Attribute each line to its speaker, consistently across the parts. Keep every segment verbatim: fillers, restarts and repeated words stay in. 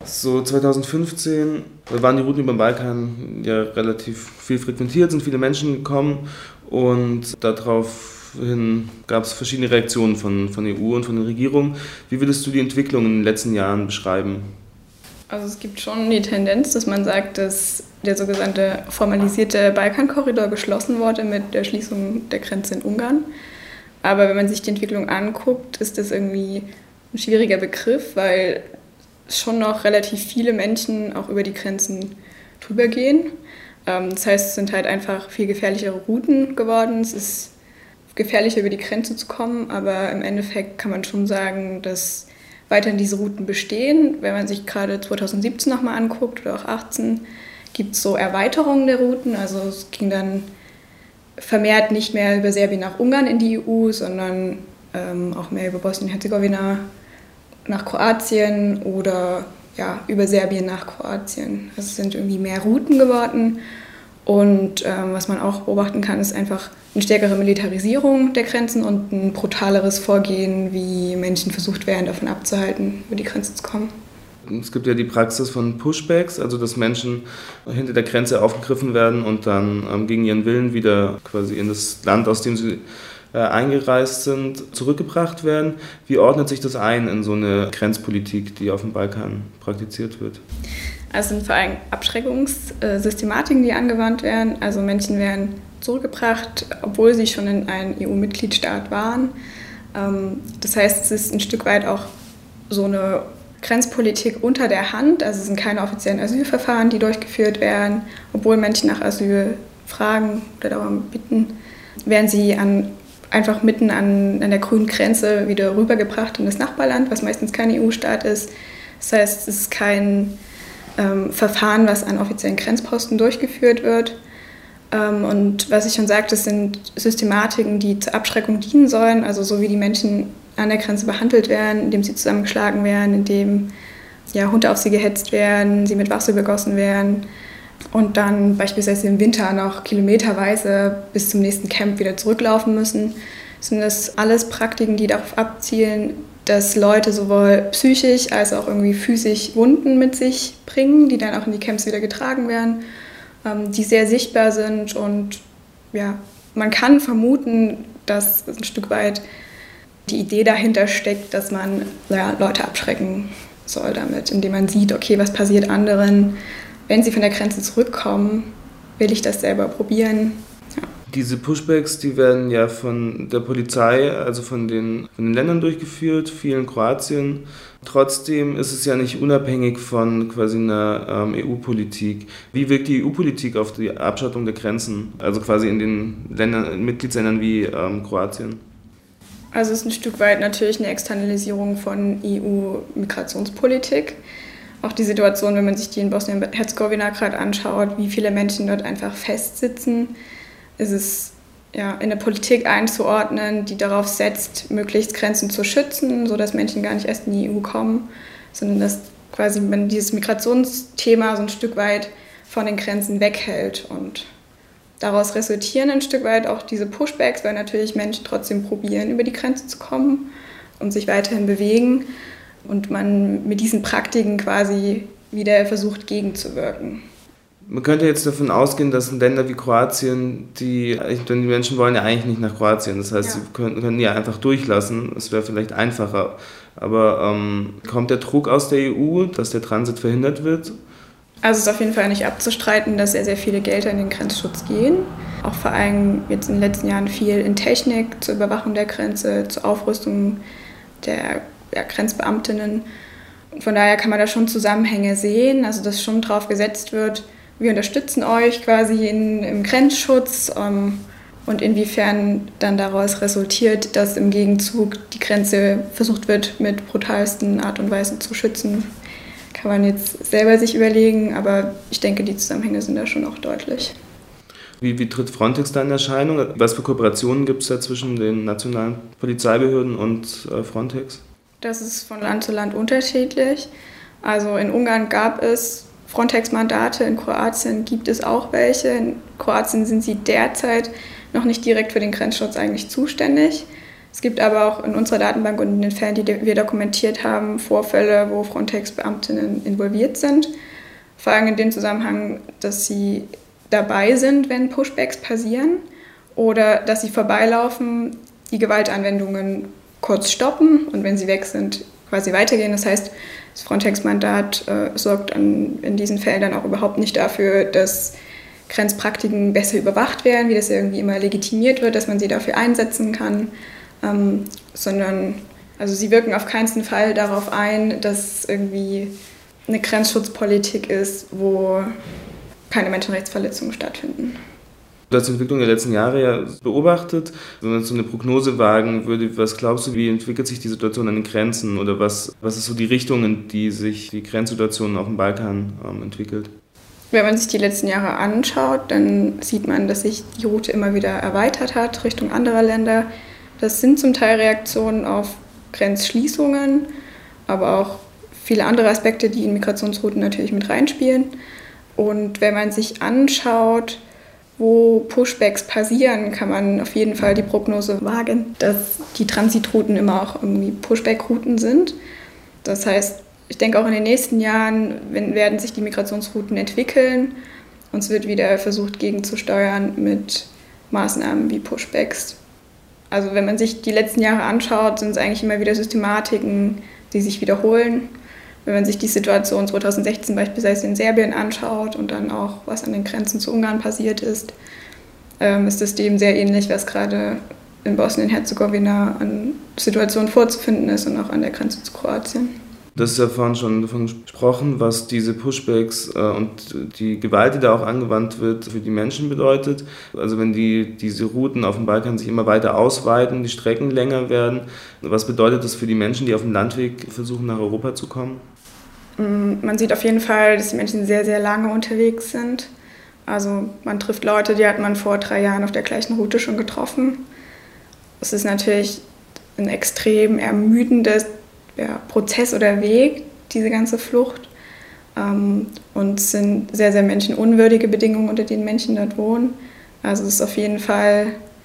Speaker 1: So zwanzig fünfzehn waren die Routen über den Balkan ja relativ viel frequentiert, sind viele Menschen gekommen und daraufhin gab es verschiedene Reaktionen von, von E U und von den Regierungen. Wie würdest du die Entwicklung in den letzten Jahren beschreiben?
Speaker 2: Also es gibt schon die Tendenz, dass man sagt, dass der sogenannte formalisierte Balkankorridor geschlossen wurde mit der Schließung der Grenze in Ungarn. Aber wenn man sich die Entwicklung anguckt, ist das irgendwie ein schwieriger Begriff, weil schon noch relativ viele Menschen auch über die Grenzen drüber gehen. Das heißt, es sind halt einfach viel gefährlichere Routen geworden. Es ist gefährlicher, über die Grenze zu kommen, aber im Endeffekt kann man schon sagen, dass weiterhin diese Routen bestehen. Wenn man sich gerade zwanzig siebzehn nochmal anguckt oder auch achtzehn, gibt es so Erweiterungen der Routen. Also es ging dann vermehrt nicht mehr über Serbien nach Ungarn in die E U, sondern ähm, auch mehr über Bosnien-Herzegowina nach Kroatien oder ja, über Serbien nach Kroatien. Also es sind irgendwie mehr Routen geworden. Und ähm, was man auch beobachten kann, ist einfach eine stärkere Militarisierung der Grenzen und ein brutaleres Vorgehen, wie Menschen versucht werden, davon abzuhalten, über die Grenze zu kommen.
Speaker 1: Es gibt ja die Praxis von Pushbacks, also dass Menschen hinter der Grenze aufgegriffen werden und dann ähm, gegen ihren Willen wieder quasi in das Land, aus dem sie äh, eingereist sind, zurückgebracht werden. Wie ordnet sich das ein in so eine Grenzpolitik, die auf dem Balkan praktiziert wird?
Speaker 2: Also es sind vor allem Abschreckungssystematiken, die angewandt werden. Also Menschen werden zurückgebracht, obwohl sie schon in einem E U-Mitgliedstaat waren. Das heißt, es ist ein Stück weit auch so eine Grenzpolitik unter der Hand. Also es sind keine offiziellen Asylverfahren, die durchgeführt werden. Obwohl Menschen nach Asyl fragen oder darum bitten, werden sie an, einfach mitten an, an der grünen Grenze wieder rübergebracht in das Nachbarland, was meistens kein E U-Staat ist. Das heißt, es ist kein ähm, Verfahren, was an offiziellen Grenzposten durchgeführt wird. Ähm, und was ich schon sagte, das sind Systematiken, die zur Abschreckung dienen sollen, also so wie die Menschen an der Grenze behandelt werden, indem sie zusammengeschlagen werden, indem ja, Hunde auf sie gehetzt werden, sie mit Wasser begossen werden und dann beispielsweise im Winter noch kilometerweise bis zum nächsten Camp wieder zurücklaufen müssen. Sind das alles Praktiken, die darauf abzielen, dass Leute sowohl psychisch als auch irgendwie physisch Wunden mit sich bringen, die dann auch in die Camps wieder getragen werden, ähm, die sehr sichtbar sind. Und ja, man kann vermuten, dass ein Stück weit die Idee dahinter steckt, dass man ja, Leute abschrecken soll damit, indem man sieht, okay, was passiert anderen, wenn sie von der Grenze zurückkommen, will ich das selber probieren. Ja.
Speaker 1: Diese Pushbacks, die werden ja von der Polizei, also von den, von den Ländern durchgeführt, viel in Kroatien. Trotzdem ist es ja nicht unabhängig von quasi einer ähm, E U-Politik. Wie wirkt die E U-Politik auf die Abschottung der Grenzen, also quasi in den Ländern, Mitgliedsländern wie ähm, Kroatien?
Speaker 2: Also es ist ein Stück weit natürlich eine Externalisierung von E U-Migrationspolitik. Auch die Situation, wenn man sich die in Bosnien-Herzegowina gerade anschaut, wie viele Menschen dort einfach festsitzen, ist es ja, in eine Politik einzuordnen, die darauf setzt, möglichst Grenzen zu schützen, sodass Menschen gar nicht erst in die E U kommen, sondern dass quasi man dieses Migrationsthema so ein Stück weit von den Grenzen weghält. Und daraus resultieren ein Stück weit auch diese Pushbacks, weil natürlich Menschen trotzdem probieren, über die Grenze zu kommen und sich weiterhin bewegen. Und man mit diesen Praktiken quasi wieder versucht, gegenzuwirken.
Speaker 1: Man könnte jetzt davon ausgehen, dass in Ländern wie Kroatien, die, die Menschen wollen ja eigentlich nicht nach Kroatien, das heißt, ja. sie können, können die ja einfach durchlassen, es wäre vielleicht einfacher. Aber ähm, kommt der Druck aus der E U, dass der Transit verhindert wird?
Speaker 2: Also es ist auf jeden Fall nicht abzustreiten, dass sehr, sehr viele Gelder in den Grenzschutz gehen. Auch vor allem jetzt in den letzten Jahren viel in Technik zur Überwachung der Grenze, zur Aufrüstung der ja, Grenzbeamtinnen. Von daher kann man da schon Zusammenhänge sehen, also dass schon drauf gesetzt wird, wir unterstützen euch quasi in, im Grenzschutz ähm, und inwiefern dann daraus resultiert, dass im Gegenzug die Grenze versucht wird, mit brutalsten Art und Weise zu schützen, kann man jetzt selber sich überlegen, aber ich denke, die Zusammenhänge sind da schon auch deutlich.
Speaker 1: Wie, wie tritt Frontex da in Erscheinung? Was für Kooperationen gibt es da zwischen den nationalen Polizeibehörden und äh, Frontex?
Speaker 2: Das ist von Land zu Land unterschiedlich. Also in Ungarn gab es Frontex-Mandate, in Kroatien gibt es auch welche. In Kroatien sind sie derzeit noch nicht direkt für den Grenzschutz eigentlich zuständig. Es gibt aber auch in unserer Datenbank und in den Fällen, die wir dokumentiert haben, Vorfälle, wo Frontex-Beamtinnen involviert sind. Vor allem in dem Zusammenhang, dass sie dabei sind, wenn Pushbacks passieren oder dass sie vorbeilaufen, die Gewaltanwendungen kurz stoppen und wenn sie weg sind, quasi weitergehen. Das heißt, das Frontex-Mandat äh, sorgt an, in diesen Fällen dann auch überhaupt nicht dafür, dass Grenzpraktiken besser überwacht werden, wie das irgendwie immer legitimiert wird, dass man sie dafür einsetzen kann, ähm, sondern also sie wirken auf keinen Fall darauf ein, dass irgendwie eine Grenzschutzpolitik ist, wo keine Menschenrechtsverletzungen stattfinden.
Speaker 1: Du hast die Entwicklung der letzten Jahre ja beobachtet. Wenn man so eine Prognose wagen würde, was glaubst du, wie entwickelt sich die Situation an den Grenzen oder was, was ist so die Richtung, in die sich die Grenzsituation auf dem Balkan ähm, entwickelt?
Speaker 2: Wenn man sich die letzten Jahre anschaut, dann sieht man, dass sich die Route immer wieder erweitert hat Richtung anderer Länder. Das sind zum Teil Reaktionen auf Grenzschließungen, aber auch viele andere Aspekte, die in Migrationsrouten natürlich mit reinspielen. Und wenn man sich anschaut, wo Pushbacks passieren, kann man auf jeden Fall die Prognose wagen, dass die Transitrouten immer auch irgendwie Pushback-Routen sind. Das heißt, ich denke auch in den nächsten Jahren wenn, werden sich die Migrationsrouten entwickeln und es wird wieder versucht gegenzusteuern mit Maßnahmen wie Pushbacks. Also wenn man sich die letzten Jahre anschaut, sind es eigentlich immer wieder Systematiken, die sich wiederholen. Wenn man sich die Situation zweitausendsechzehn beispielsweise in Serbien anschaut und dann auch, was an den Grenzen zu Ungarn passiert ist, ähm, ist das dem sehr ähnlich, was gerade in Bosnien-Herzegowina an Situationen vorzufinden ist und auch an der Grenze zu Kroatien.
Speaker 1: Das ist ja vorhin schon davon gesprochen, was diese Pushbacks äh, und die Gewalt, die da auch angewandt wird, für die Menschen bedeutet. Also wenn die, diese Routen auf dem Balkan sich immer weiter ausweiten, die Strecken länger werden, was bedeutet das für die Menschen, die auf dem Landweg versuchen, nach Europa zu kommen?
Speaker 2: Man sieht auf jeden Fall, dass die Menschen sehr, sehr lange unterwegs sind. Also man trifft Leute, die hat man vor drei Jahren auf der gleichen Route schon getroffen. Es ist natürlich ein extrem ermüdendes ja, Prozess oder Weg, diese ganze Flucht. Ähm, und es sind sehr, sehr menschenunwürdige Bedingungen, unter denen Menschen dort wohnen. Also es ist auf jeden Fall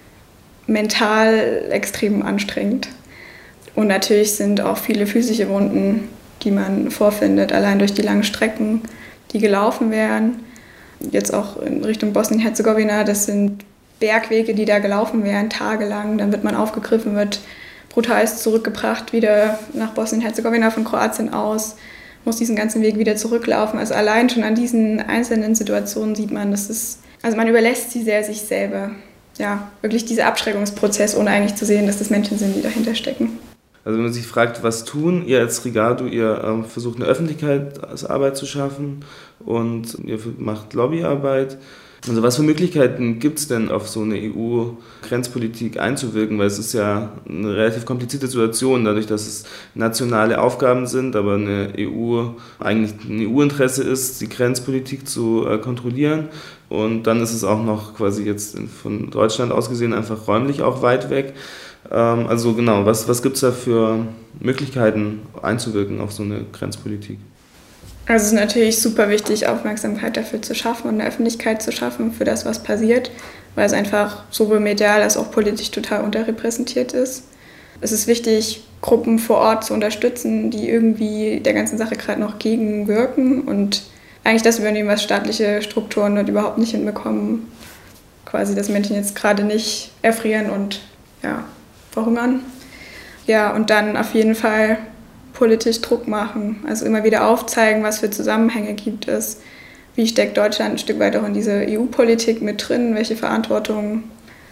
Speaker 2: mental extrem anstrengend. Und natürlich sind auch viele physische Wunden, die man vorfindet, allein durch die langen Strecken, die gelaufen werden. Jetzt auch in Richtung Bosnien-Herzegowina, das sind Bergwege, die da gelaufen werden, tagelang. Dann wird man aufgegriffen, wird brutal zurückgebracht, wieder nach Bosnien-Herzegowina von Kroatien aus, muss diesen ganzen Weg wieder zurücklaufen. Also allein schon an diesen einzelnen Situationen sieht man, dass es, also man überlässt sie sehr sich selber. Ja, wirklich dieser Abschreckungsprozess, ohne eigentlich zu sehen, dass das Menschen sind, die dahinter stecken.
Speaker 1: Also wenn man sich fragt, was tun, ihr als Rigardo, ihr ähm, versucht eine Öffentlichkeitsarbeit zu schaffen und ihr macht Lobbyarbeit. Also was für Möglichkeiten gibt es denn, auf so eine E U-Grenzpolitik einzuwirken? Weil es ist ja eine relativ komplizierte Situation, dadurch, dass es nationale Aufgaben sind, aber eine E U eigentlich ein E U-Interesse ist, die Grenzpolitik zu äh, kontrollieren. Und dann ist es auch noch quasi jetzt von Deutschland aus gesehen einfach räumlich auch weit weg. Ähm, also genau, was, was gibt es da für Möglichkeiten einzuwirken auf so eine Grenzpolitik?
Speaker 2: Also es ist natürlich super wichtig, Aufmerksamkeit dafür zu schaffen und eine Öffentlichkeit zu schaffen für das, was passiert, weil es einfach sowohl medial als auch politisch total unterrepräsentiert ist. Es ist wichtig, Gruppen vor Ort zu unterstützen, die irgendwie der ganzen Sache gerade noch gegenwirken und eigentlich das übernehmen, was staatliche Strukturen dort überhaupt nicht hinbekommen. Quasi, dass Menschen jetzt gerade nicht erfrieren und ja, verhungern. Ja, und dann auf jeden Fall politisch Druck machen, also immer wieder aufzeigen, was für Zusammenhänge gibt es, wie steckt Deutschland ein Stück weit auch in diese E U-Politik mit drin, welche Verantwortungen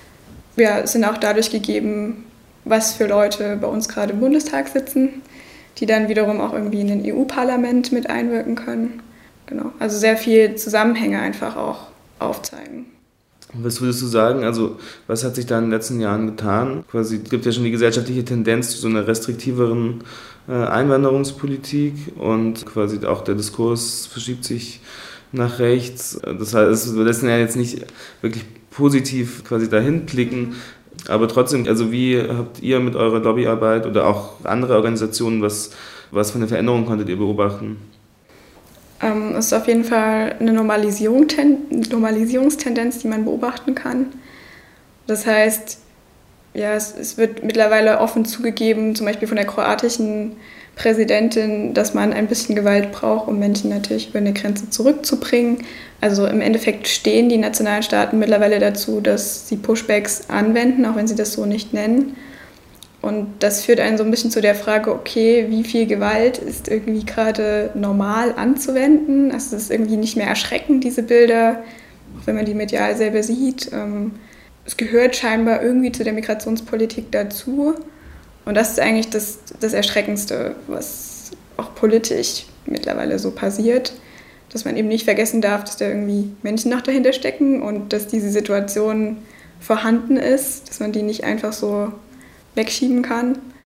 Speaker 2: ja, sind auch dadurch gegeben, was für Leute bei uns gerade im Bundestag sitzen, die dann wiederum auch irgendwie in den E U-Parlament mit einwirken können. Genau. Also sehr viel Zusammenhänge einfach auch aufzeigen.
Speaker 1: Was würdest du sagen, also was hat sich da in den letzten Jahren getan? Quasi, es gibt ja schon die gesellschaftliche Tendenz zu so einer restriktiveren äh, Einwanderungspolitik und quasi auch der Diskurs verschiebt sich nach rechts. Das heißt, wir lassen ja jetzt nicht wirklich positiv quasi dahin blicken, aber trotzdem, also wie habt ihr mit eurer Lobbyarbeit oder auch andere Organisationen, was, was für eine Veränderung konntet ihr beobachten?
Speaker 2: Ähm, es ist auf jeden Fall eine Normalisierung, ten, Normalisierungstendenz, die man beobachten kann. Das heißt, ja, es, es wird mittlerweile offen zugegeben, zum Beispiel von der kroatischen Präsidentin, dass man ein bisschen Gewalt braucht, um Menschen natürlich über eine Grenze zurückzubringen. Also im Endeffekt stehen die nationalen Staaten mittlerweile dazu, dass sie Pushbacks anwenden, auch wenn sie das so nicht nennen. Und das führt einen so ein bisschen zu der Frage, okay, wie viel Gewalt ist irgendwie gerade normal anzuwenden? Also es ist irgendwie nicht mehr erschreckend, diese Bilder, auch wenn man die medial selber sieht. Es gehört scheinbar irgendwie zu der Migrationspolitik dazu. Und das ist eigentlich das, das Erschreckendste, was auch politisch mittlerweile so passiert. Dass man eben nicht vergessen darf, dass da irgendwie Menschen noch dahinter stecken und dass diese Situation vorhanden ist, dass man die nicht einfach so wegschieben kann.